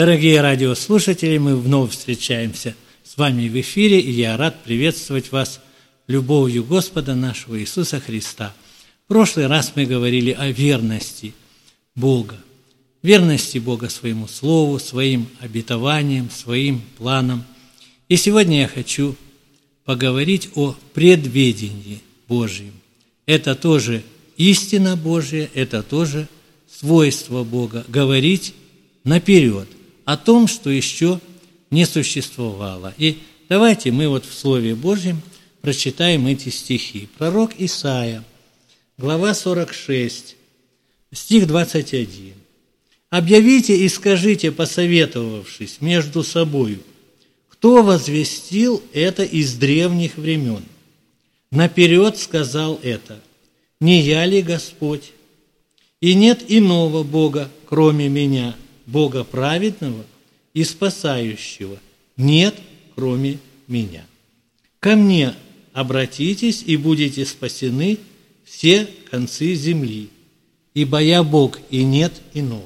Дорогие радиослушатели, мы вновь встречаемся с вами в эфире, и я рад приветствовать вас любовью Господа нашего Иисуса Христа. В прошлый раз мы говорили о верности Бога своему Слову, своим обетованиям, своим планам. И сегодня я хочу поговорить о предведении Божьем. Это тоже истина Божья, это тоже свойство Бога – говорить наперед о том, что еще не существовало. И давайте мы в Слове Божьем прочитаем эти стихи. Пророк Исаия, глава 46, стих 21. «Объявите и скажите, посоветовавшись между собою, кто возвестил это из древних времен? Наперед сказал это, не я ли Господь? И нет иного Бога, кроме меня, Бога праведного и спасающего, нет, кроме меня. Ко мне обратитесь, и будете спасены все концы земли, ибо я Бог, и нет иного».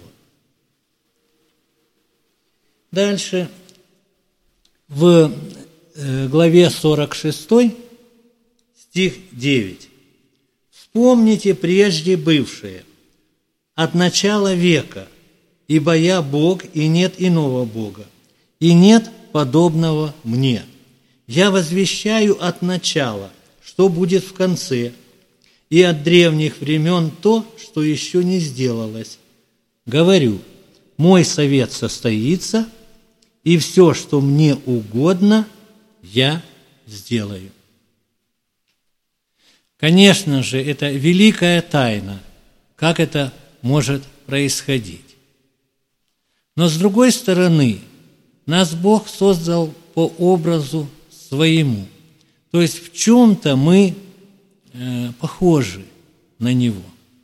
Дальше, в главе 46, стих 9. «Вспомните прежде бывшее, от начала века, ибо я Бог, и нет иного Бога, и нет подобного мне. Я возвещаю от начала, что будет в конце, и от древних времен то, что еще не сделалось. Говорю, мой совет состоится, и все, что мне угодно, я сделаю». Конечно же, это великая тайна, как это может происходить. Но с другой стороны, нас Бог создал по образу своему. То есть в чем-то мы похожи на Него.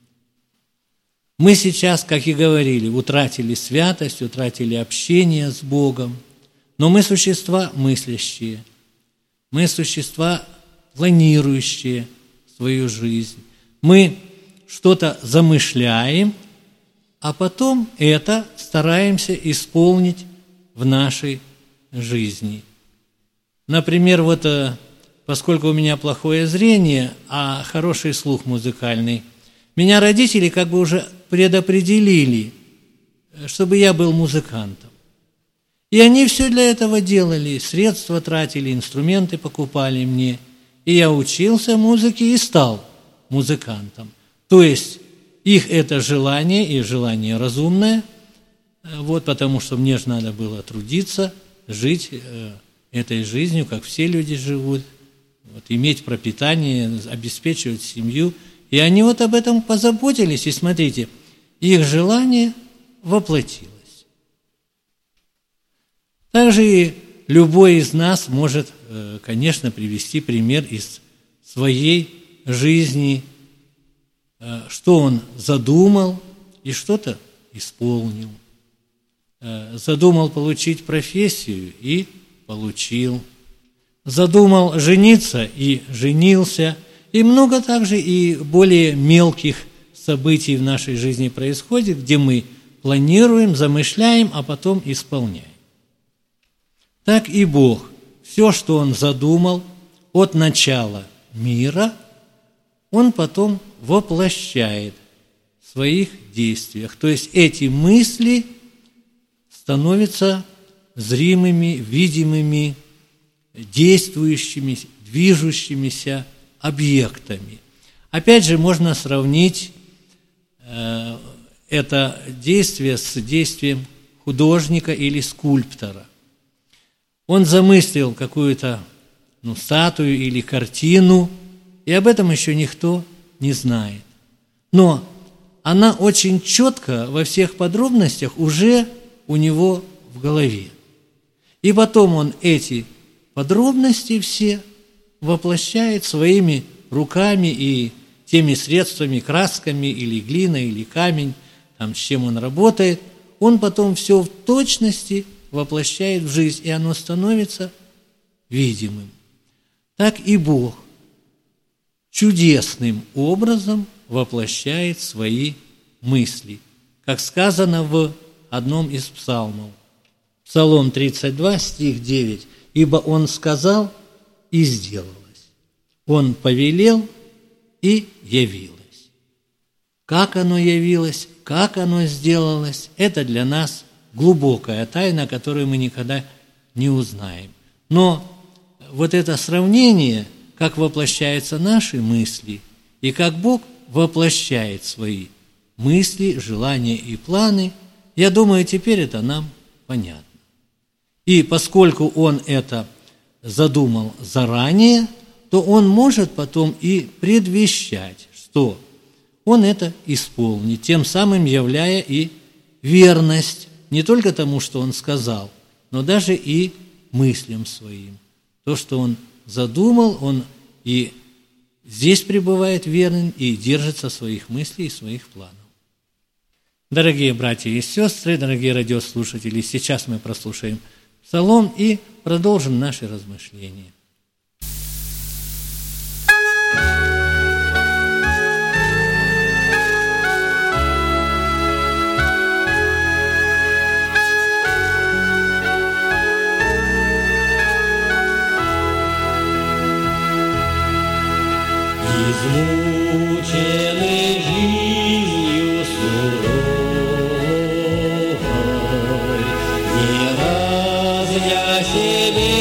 Мы сейчас, как и говорили, утратили святость, утратили общение с Богом, но мы существа мыслящие, мы существа планирующие свою жизнь. Мы что-то замышляем, а потом это стараемся исполнить в нашей жизни. Например, поскольку у меня плохое зрение, а хороший слух музыкальный, меня родители как бы уже предопределили, чтобы я был музыкантом. И они все для этого делали, средства тратили, инструменты покупали мне. И я учился музыке и стал музыкантом. То есть их это желание, и желание разумное, потому что мне же надо было трудиться, жить этой жизнью, как все люди живут, иметь пропитание, обеспечивать семью. И они об этом позаботились, и смотрите, их желание воплотилось. Также и любой из нас может, конечно, привести пример из своей жизни, что он задумал и что-то исполнил. Задумал получить профессию и получил. Задумал жениться и женился. И много также и более мелких событий в нашей жизни происходит, где мы планируем, замышляем, а потом исполняем. Так и Бог. Все, что Он задумал от начала мира, Он потом воплощает в своих действиях. То есть эти мысли становятся зримыми, видимыми, действующими, движущимися объектами. Опять же, можно сравнить это действие с действием художника или скульптора. Он замыслил какую-то статую или картину, и об этом еще никто не знает. Но она очень четко во всех подробностях уже у него в голове. И потом он эти подробности все воплощает своими руками и теми средствами, красками или глина, или камень, с чем он работает, он потом все в точности воплощает в жизнь, и оно становится видимым. Так и Бог чудесным образом воплощает свои мысли. Как сказано в одном из псалмов: Псалом 32, стих 9. «Ибо Он сказал, и сделалось. Он повелел, и явилось». Как оно явилось, как оно сделалось, это для нас глубокая тайна, которую мы никогда не узнаем. Но вот это сравнение, как воплощаются наши мысли, и как Бог воплощает свои мысли, желания и планы, я думаю, теперь это нам понятно. И поскольку Он это задумал заранее, то Он может потом и предвещать, что Он это исполнит, тем самым являя и верность не только тому, что Он сказал, но даже и мыслям своим. То, что Он задумал, Он и здесь пребывает верным и держится своих мыслей и своих планов. Дорогие братья и сестры, дорогие радиослушатели, сейчас мы прослушаем псалом и продолжим наши размышления. Измученный жизнью суровой, не раз я себе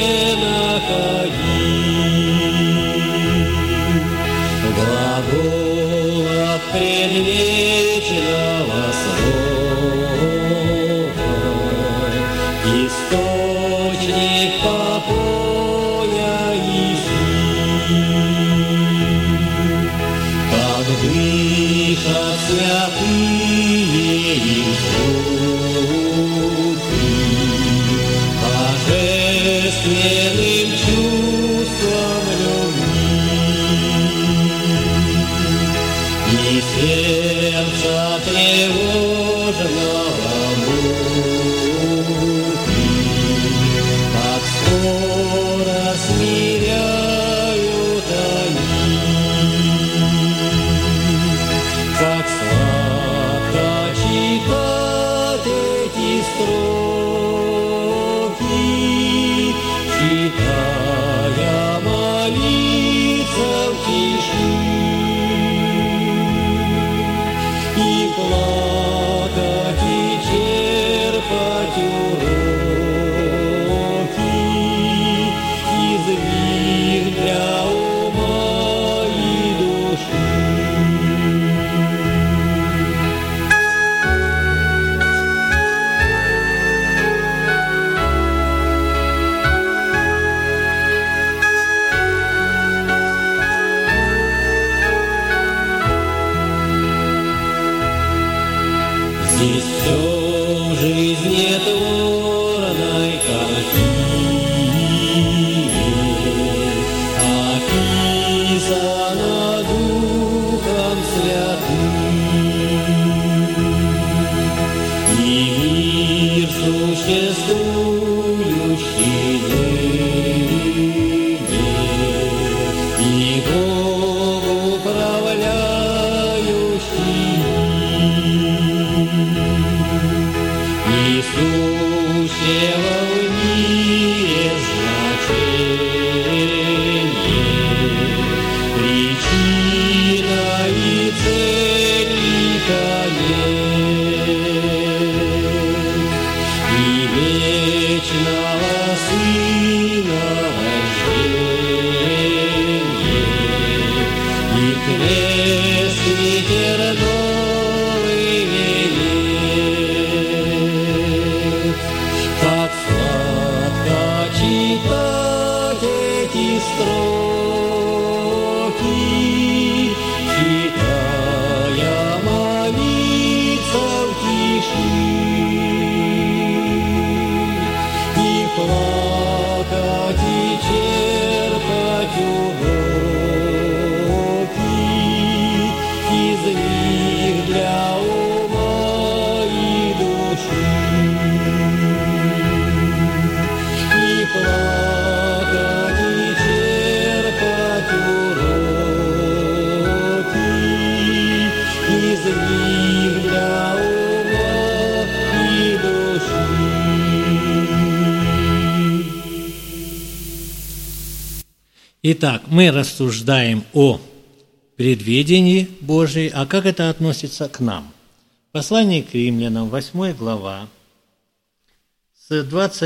находил глагол от предвечного слова, источник покоя и дышат святые им звуки, божественным чувством любви, и сердца тревожного муки, как скоро смиряют они. Как сладко читать эти строки, читая, молиться в тиши и плакать, и черпать уроки из них для ума и души. Здесь все в жизни творной картине описано Духом Святым, и мир существующий ныне, и Бог управляющий сущего в мире значение, причина и цель и конец, и вечного Сына рождения, и крест ветерной венец. Как сладко читать эти строки, читая, молиться в тиши и плакать, и черпать уроки из них для ума и души. Плакать и черпать уроки Итак, мы рассуждаем о предведении Божьей, а как это относится к нам? Послание к Римлянам, 8 глава, с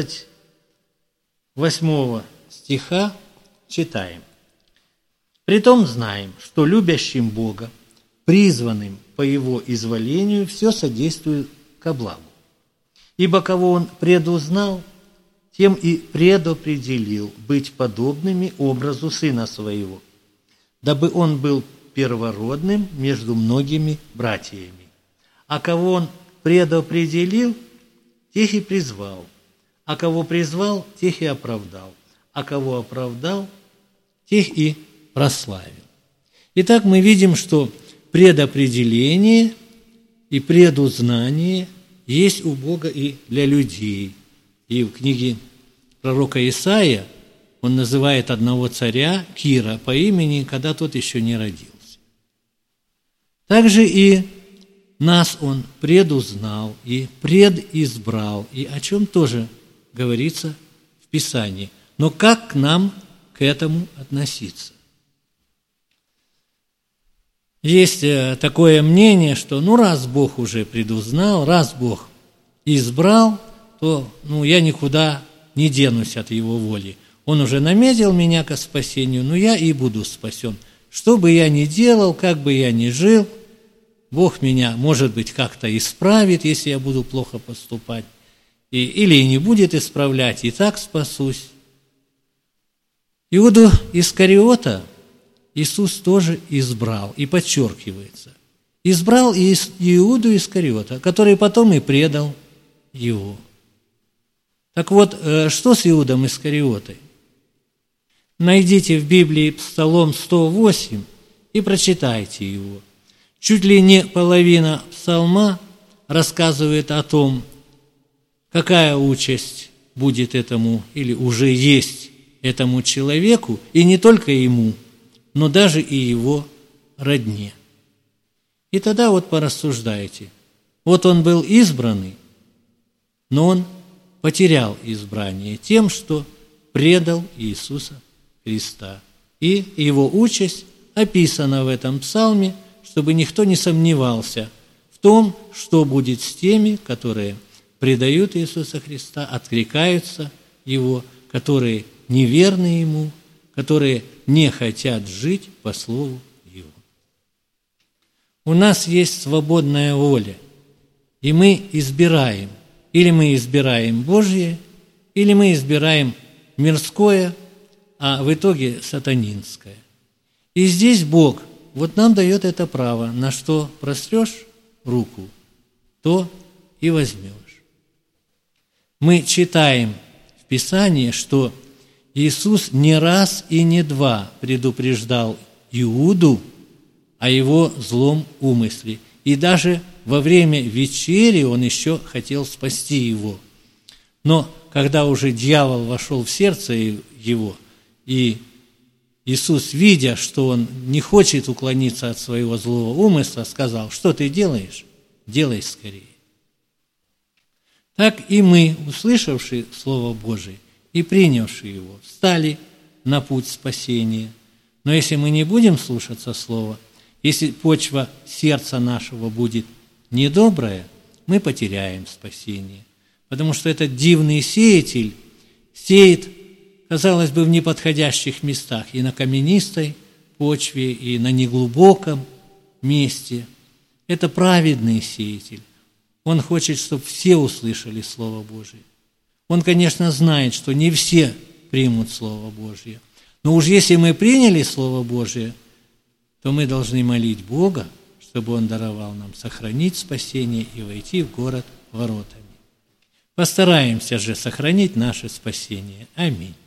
28 стиха читаем. «Притом знаем, что любящим Бога, призванным по Его изволению, все содействует ко благу. Ибо кого Он предузнал, тем и предопределил быть подобными образу Сына Своего, дабы Он был первородным между многими братьями. А кого Он предопределил, тех и призвал, а кого призвал, тех и оправдал, а кого оправдал, тех и прославил». Итак, мы видим, что предопределение и предузнание есть у Бога и для людей. И в книге пророка Исаия он называет одного царя Кира по имени, когда тот еще не родился. Также и нас он предузнал и предизбрал, и о чем тоже говорится в Писании. Но как нам к этому относиться? Есть такое мнение, что раз Бог уже предузнал, раз Бог избрал, то я никуда не денусь от Его воли. Он уже наметил меня ко спасению, но я и буду спасен. Что бы я ни делал, как бы я ни жил, Бог меня, может быть, как-то исправит, если я буду плохо поступать, или и не будет исправлять, и так спасусь. Иуду Искариота Иисус тоже избрал, и подчеркивается. Избрал Иуду Искариота, который потом и предал Его. Так вот, что с Иудом Искариотой? Найдите в Библии Псалом 108 и прочитайте его. Чуть ли не половина псалма рассказывает о том, какая участь будет этому, или уже есть этому человеку, и не только ему, но даже и его родне. И тогда порассуждайте. Он был избранный, но он потерял избрание тем, что предал Иисуса Христа. И его участь описана в этом псалме, чтобы никто не сомневался в том, что будет с теми, которые предают Иисуса Христа, откликаются Его, которые неверны Ему, которые не хотят жить по Слову Его. У нас есть свободная воля, и мы избираем. Или мы избираем Божье, или мы избираем мирское, а в итоге сатанинское. И здесь Бог нам дает это право, на что прострешь руку, то и возьмешь. Мы читаем в Писании, что Иисус не раз и не два предупреждал Иуду о его злом умысле. И даже во время вечери он еще хотел спасти его. Но когда уже дьявол вошел в сердце его, и Иисус, видя, что он не хочет уклониться от своего злого умысла, сказал: «Что ты делаешь? Делай скорее». Так и мы, услышавшие Слово Божие и принявшие его, встали на путь спасения. Но если мы не будем слушаться Слова, если почва сердца нашего будет недобрая, мы потеряем спасение. Потому что этот дивный сеятель сеет, казалось бы, в неподходящих местах, и на каменистой почве, и на неглубоком месте. Это праведный сеятель. Он хочет, чтобы все услышали Слово Божие. Он, конечно, знает, что не все примут Слово Божие. Но уж если мы приняли Слово Божие, то мы должны молить Бога, чтобы Он даровал нам сохранить спасение и войти в город воротами. Постараемся же сохранить наше спасение. Аминь.